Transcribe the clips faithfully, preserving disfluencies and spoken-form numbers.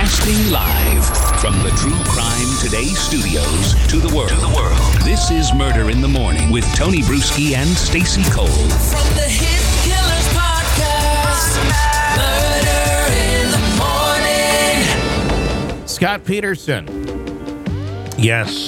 Broadcasting live from the True Crime Today studios to the world. To the world. This is Murder in the Morning with Tony Bruschi and Stacey Cole. From the Hit Killers Podcast, Murder in the Morning. Scott Peterson. Yes.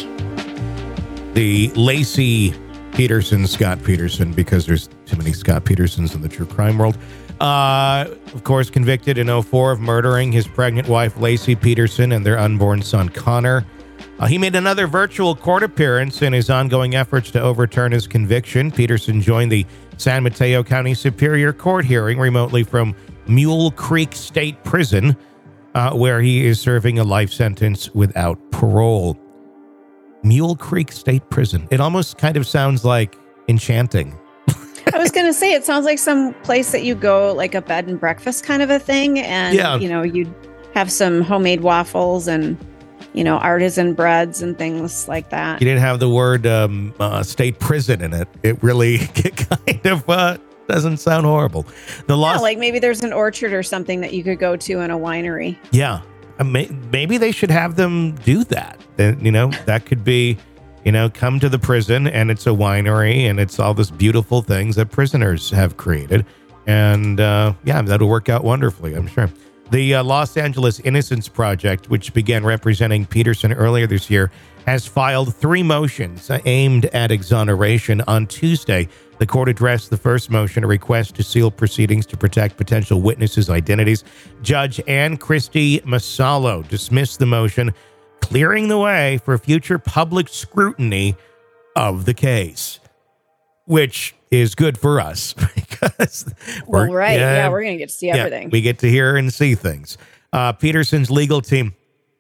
The Laci Peterson, Scott Peterson, because there's too many Scott Petersons in the true crime world. Uh, of course, convicted in oh four of murdering his pregnant wife, Laci Peterson, and their unborn son, Connor. Uh, he made another virtual court appearance in his ongoing efforts to overturn his conviction. Peterson joined the San Mateo County Superior Court hearing remotely from Mule Creek State Prison, uh, where he is serving a life sentence without parole. Mule Creek State Prison. It almost kind of sounds like enchanting. I was going to say, it sounds like some place that you go, like a bed and breakfast kind of a thing. And, yeah. you know, you'd have some homemade waffles and, you know, artisan breads and things like that. You didn't have the word um, uh, state prison in it. It really kind of uh, doesn't sound horrible. The law, yeah, like maybe there's an orchard or something that you could go to in a winery. Yeah. Uh, may- maybe they should have them do that. Uh, you know, that could be... You know, come to the prison and it's a winery and it's all this beautiful things that prisoners have created. And uh, yeah, that'll work out wonderfully, I'm sure. The uh, Los Angeles Innocence Project, which began representing Peterson earlier this year, has filed three motions uh, aimed at exoneration. On Tuesday, the court addressed the first motion, a request to seal proceedings to protect potential witnesses' identities. Judge Ann Christie Masalo dismissed the motion, clearing the way for future public scrutiny of the case, which is good for us because well, right. Yeah, yeah we're going to get to see everything. Yeah, we get to hear and see things. Uh, Peterson's legal team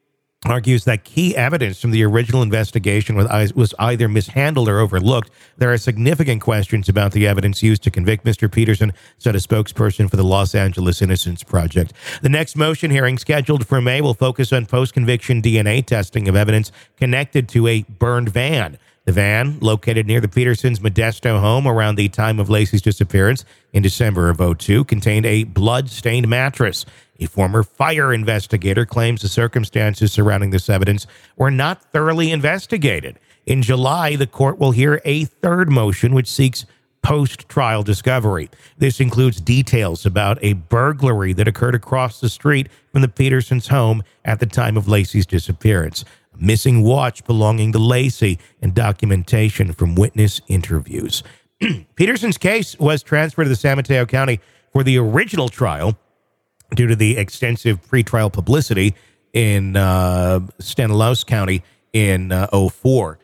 argues that key evidence from the original investigation was, was either mishandled or overlooked. There are significant questions about the evidence used to convict Mister Peterson, said a spokesperson for the Los Angeles Innocence Project. The next motion hearing, scheduled for May, will focus on post-conviction D N A testing of evidence connected to a burned van. The van, located near the Petersons' Modesto home around the time of Laci's disappearance in December of oh two, contained a blood-stained mattress. A former fire investigator claims the circumstances surrounding this evidence were not thoroughly investigated. In July, the court will hear a third motion, which seeks post-trial discovery. This includes details about a burglary that occurred across the street from the Petersons' home at the time of Laci's disappearance, a missing watch belonging to Laci, and documentation from witness interviews. Peterson's case was transferred to the San Mateo County for the original trial due to the extensive pretrial publicity in uh, Stanislaus County in uh, oh four.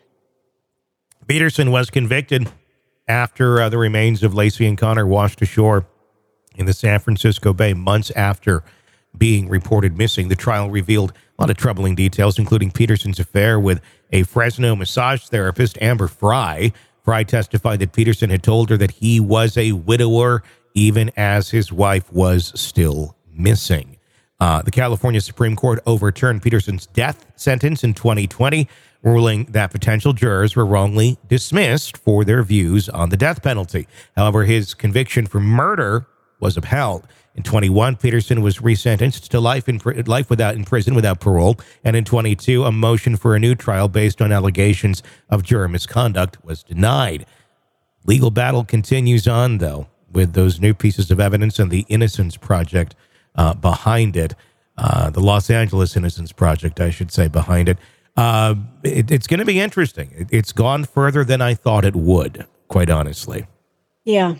Peterson was convicted after uh, the remains of Laci and Connor washed ashore in the San Francisco Bay months after being reported missing. The trial revealed a lot of troubling details, including Peterson's affair with a Fresno massage therapist, Amber Fry. Fry testified that Peterson had told her that he was a widower even as his wife was still missing. Uh, the California Supreme Court overturned Peterson's death sentence in twenty twenty, ruling that potential jurors were wrongly dismissed for their views on the death penalty. However, his conviction for murder was upheld. In twenty-one, Peterson was resentenced to life in life without in prison without parole, and in twenty-two, a motion for a new trial based on allegations of juror misconduct was denied. Legal battle continues on, though, with those new pieces of evidence and the Innocence Project Uh, behind it, uh, the Los Angeles Innocence Project, I should say, behind it. Uh, it it's going to be interesting. It, it's gone further than I thought it would, quite honestly. Yeah.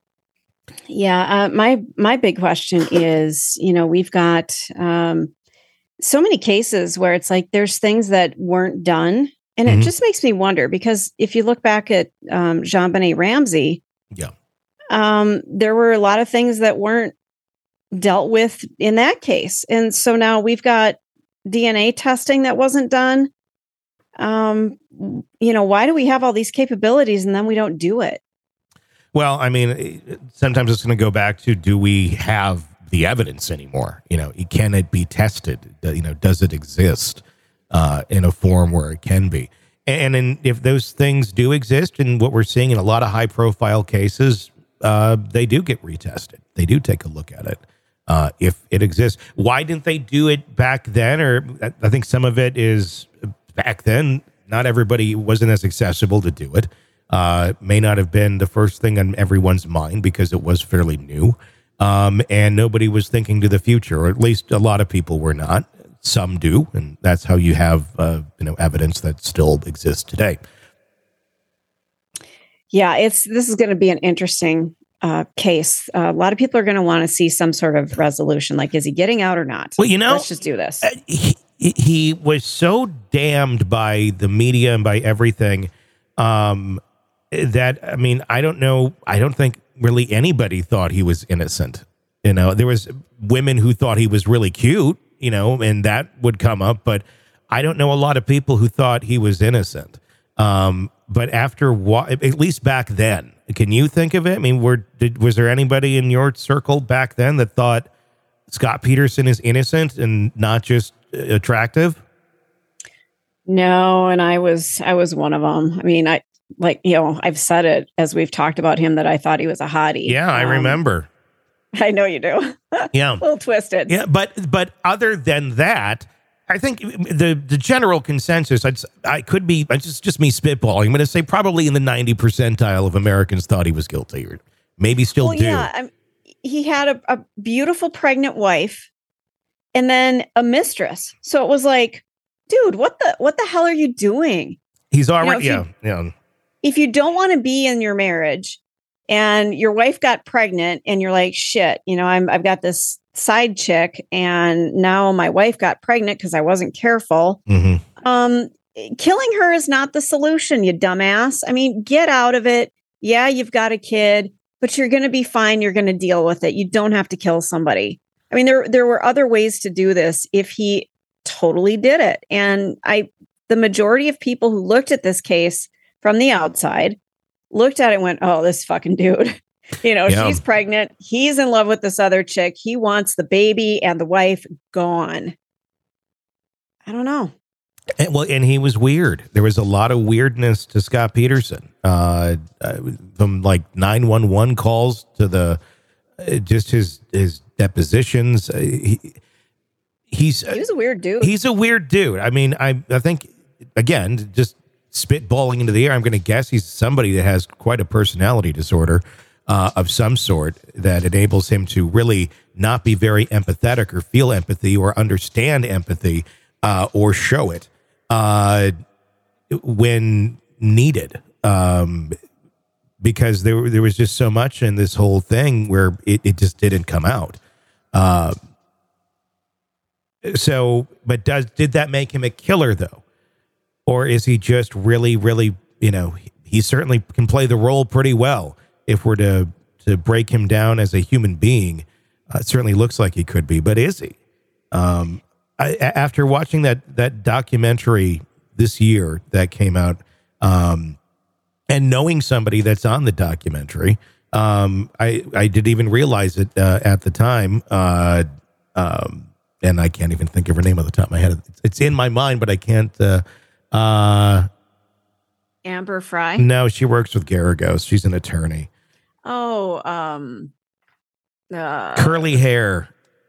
Yeah. Uh, my, my big question is, you know, we've got um, so many cases where it's like, there's things that weren't done. And mm-hmm. it just makes me wonder, because if you look back at um, JonBenet Ramsey, yeah, um, there were a lot of things that weren't dealt with in that case. And so now we've got D N A testing that wasn't done. Um, you know, why do we have all these capabilities and then we don't do it? Well, I mean, sometimes it's going to go back to, do we have the evidence anymore? You know, can it be tested? You know, does it exist uh, in a form where it can be? And in, if those things do exist, and what we're seeing in a lot of high profile cases, uh, they do get retested. They do take a look at it. uh, if it exists. Why didn't they do it back then? Or I think some of it is back then, not everybody wasn't as accessible to do it. Uh, may not have been the first thing on everyone's mind because it was fairly new. Um, and nobody was thinking to the future, or at least a lot of people were not. Some do, and that's how you have uh, you know evidence that still exists today. Yeah, it's this is going to be an interesting uh, case. Uh, a lot of people are going to want to see some sort of resolution, like is he getting out or not? Well, you know, let's just do this. Uh, he, he was so damned by the media and by everything um, that I mean, I don't know. I don't think really anybody thought he was innocent. You know, there was women who thought he was really cute, you know, and that would come up. But I don't know a lot of people who thought he was innocent. Um, but after what, at least back then, can you think of it? I mean, were, did, was there anybody in your circle back then that thought Scott Peterson is innocent and not just attractive? No, and I was I was one of them. I mean, I like you know I've said it as we've talked about him that I thought he was a hottie. Yeah, I um, remember. I know you do. Yeah, a little twisted. Yeah, but but other than that, I think the the general consensus, I'd, I could be, it's just, just me spitballing, I'm going to say probably in the ninety percentile of Americans thought he was guilty, or maybe still well, do. Yeah, I'm, he had a, a beautiful pregnant wife and then a mistress. So it was like, dude, what the what the hell are you doing? He's already, you know, yeah, you, yeah. If you don't want to be in your marriage and your wife got pregnant and you're like, shit, you know, I'm, I've got this side chick and now my wife got pregnant because I wasn't careful. Mm-hmm. Um, killing her is not the solution, you dumbass. I mean, get out of it. Yeah, you've got a kid, but you're going to be fine. You're going to deal with it. You don't have to kill somebody. I mean, there there were other ways to do this if he totally did it. And I, the majority of people who looked at this case from the outside looked at it and went, oh, this fucking dude. You know, yeah. She's pregnant. He's in love with this other chick. He wants the baby and the wife gone. I don't know. And, well, and he was weird. There was a lot of weirdness to Scott Peterson, uh, uh, from like nine one one calls to the uh, just his his depositions. Uh, he, he's he was a weird dude. He's a weird dude. I mean, I I think again, just spitballing into the air, I'm going to guess he's somebody that has quite a personality disorder. Uh, of some sort that enables him to really not be very empathetic or feel empathy or understand empathy uh, or show it uh, when needed. Um, because there there was just so much in this whole thing where it, it just didn't come out. Uh, so, but does did that make him a killer though? Or is he just really, really, you know, he, he certainly can play the role pretty well. If we're to to break him down as a human being, uh, it certainly looks like he could be. But is he? Um, I, after watching that that documentary this year that came out, um, and knowing somebody that's on the documentary, um, I I didn't even realize it uh, at the time, uh, um, and I can't even think of her name off the top of my head. It's in my mind, but I can't. Uh, uh, Amber Fry? No, she works with Garagos. She's an attorney. Oh, um, uh, curly hair.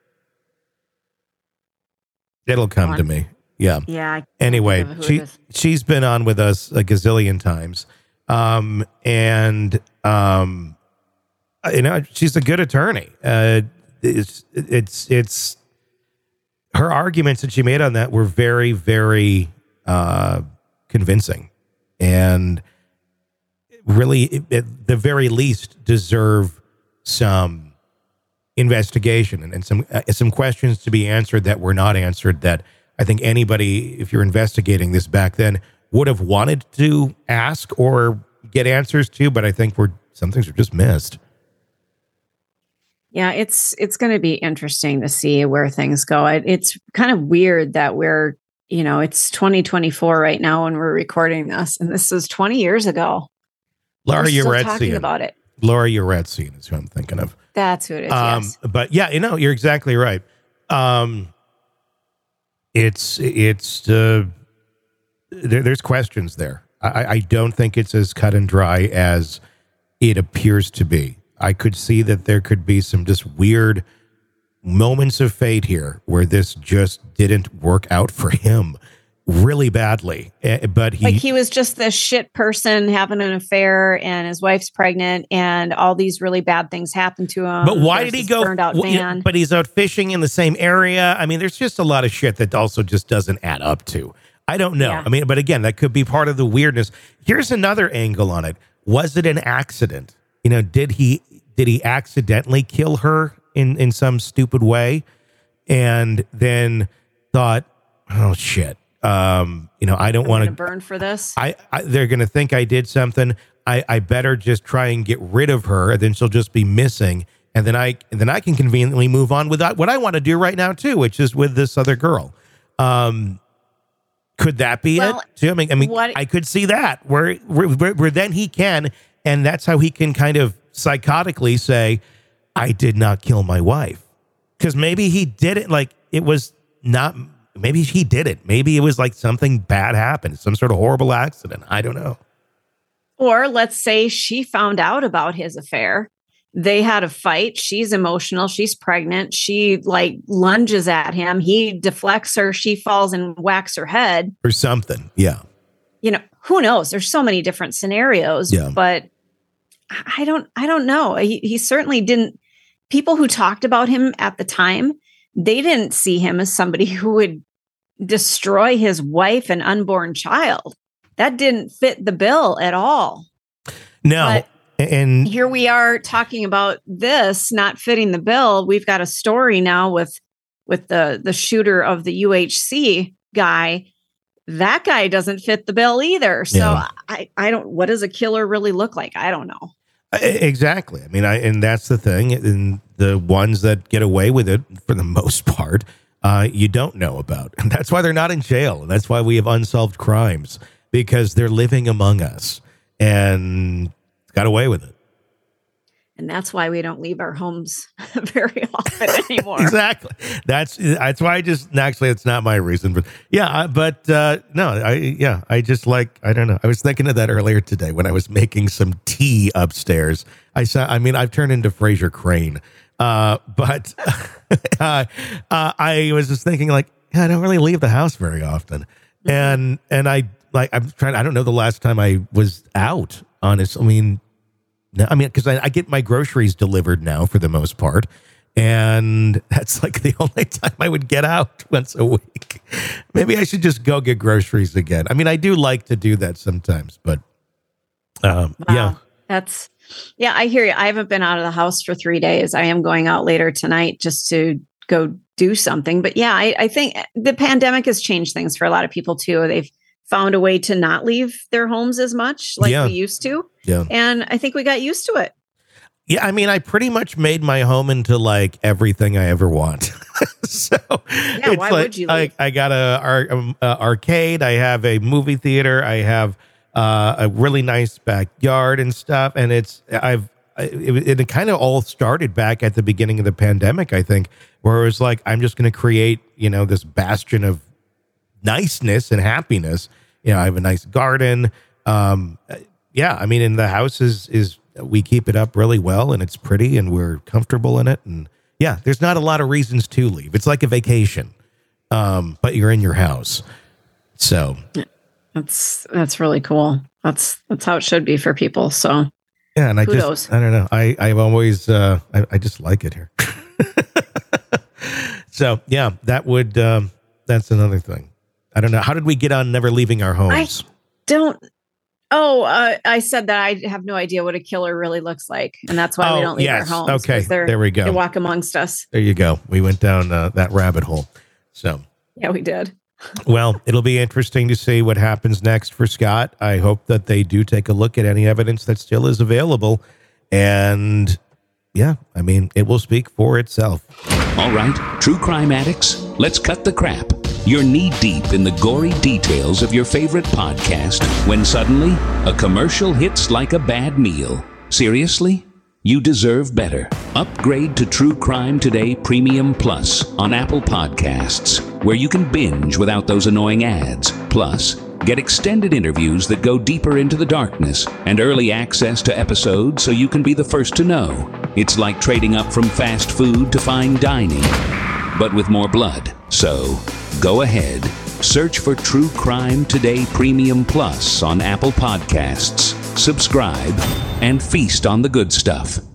It'll come on. to me. Yeah. Yeah. Anyway, she she's been on with us a gazillion times, um, and um, you know she's a good attorney. Uh, it's it's it's her arguments that she made on that were very very uh, convincing. And really, at the very least, deserve some investigation and, and some uh, some questions to be answered that were not answered. That I think anybody, if you're investigating this back then, would have wanted to ask or get answers to. But I think we're some things are just missed. Yeah, it's it's going to be interesting to see where things go. It, it's kind of weird that we're. You know, it's twenty twenty-four right now when we're recording this, and this was twenty years ago. Laura Uretzian. Talking about it. Laura Uretzian is who I'm thinking of. That's who it is. Um, yes. But yeah, you know, you're exactly right. Um, it's it's uh, there, there's questions there. I, I don't think it's as cut and dry as it appears to be. I could see that there could be some just weird moments of fate here where this just didn't work out for him really badly. Uh, but he, like he was just this shit person having an affair, and his wife's pregnant, and all these really bad things happened to him. But why did he go? Burned out well, van. yeah, but he's out fishing in the same area. I mean, there's just a lot of shit that also just doesn't add up to. I don't know. Yeah. I mean, but again, that could be part of the weirdness. Here's another angle on it. Was it an accident? You know, did he did he accidentally kill her in, in some stupid way, and then thought, oh shit, um, you know, I don't want to burn for this. I, I they're going to think I did something. I, I better just try and get rid of her, and then she'll just be missing, and then I and then I can conveniently move on with what I want to do right now too, which is with this other girl. Um, could that be well, it? Too? I mean, I mean, what, I could see that where, where where where then he can, and that's how he can kind of psychotically say, "I did not kill my wife," because maybe he did it. Like it was not. Maybe he did it. Maybe it was like something bad happened, some sort of horrible accident. I don't know. Or let's say she found out about his affair. They had a fight. She's emotional. She's pregnant. She like lunges at him. He deflects her. She falls and whacks her head. Or something. Yeah. You know, who knows? There's so many different scenarios, yeah. but I don't, I don't know. He, he certainly didn't, people who talked about him at the time, they didn't see him as somebody who would destroy his wife and unborn child. That didn't fit the bill at all. No. But and here we are talking about this not fitting the bill. We've got a story now with with the the shooter of the U H C guy. That guy doesn't fit the bill either. So yeah. I, I don't, what does a killer really look like? I don't know. Exactly. I mean, I, and that's the thing. And the ones that get away with it for the most part, uh, you don't know about. And that's why they're not in jail. And that's why we have unsolved crimes, because they're living among us and got away with it. And that's why we don't leave our homes very often anymore. Exactly. That's that's why I just actually it's not my reason, but yeah. I, but uh, no, I yeah. I just like I don't know. I was thinking of that earlier today when I was making some tea upstairs. I saw. I mean, I've turned into Fraser Crane, uh, but uh, uh, I was just thinking like yeah, I don't really leave the house very often, mm-hmm. and and I like I'm trying. I don't know the last time I was out. Honest. I mean. No, I mean, because I, I get my groceries delivered now for the most part, and that's like the only time I would get out once a week. Maybe I should just go get groceries again. I mean, I do like to do that sometimes, but um, wow. yeah. That's, yeah, I hear you. I haven't been out of the house for three days. I am going out later tonight just to go do something. But yeah, I, I think the pandemic has changed things for a lot of people too. They've found a way to not leave their homes as much like yeah. we used to. Yeah. And I think we got used to it. Yeah. I mean, I pretty much made my home into like everything I ever want. so yeah, it's why like, would you leave? I, I got a, a, um, a arcade. I have a movie theater. I have uh, a really nice backyard and stuff. And it's, I've, it, it kind of all started back at the beginning of the pandemic, I think, where it was like, I'm just going to create, you know, this bastion of niceness and happiness. You know, I have a nice garden. Um, yeah, I mean, in the house is, is we keep it up really well, and it's pretty, and we're comfortable in it. And yeah, there's not a lot of reasons to leave. It's like a vacation, um, but you're in your house. So that's that's really cool. That's that's how it should be for people. So yeah, and I kudos. just I don't know. I I've always uh, I, I just like it here. So yeah, that would um, that's another thing. I don't know. How did we get on never leaving our homes? I don't. Oh, uh, I said that I have no idea what a killer really looks like. And that's why oh, we don't leave yes. our homes. Okay, there we go. They walk amongst us. There you go. We went down uh, that rabbit hole. So yeah, we did. Well, it'll be interesting to see what happens next for Scott. I hope that they do take a look at any evidence that still is available. And yeah, I mean, it will speak for itself. All right, true crime addicts, let's cut the crap. You're knee-deep in the gory details of your favorite podcast when suddenly a commercial hits like a bad meal. Seriously? You deserve better. Upgrade to True Crime Today Premium Plus on Apple Podcasts, where you can binge without those annoying ads. Plus, get extended interviews that go deeper into the darkness and early access to episodes so you can be the first to know. It's like trading up from fast food to fine dining, but with more blood. So, go ahead. Search for True Crime Today Premium Plus on Apple Podcasts. Subscribe and feast on the good stuff.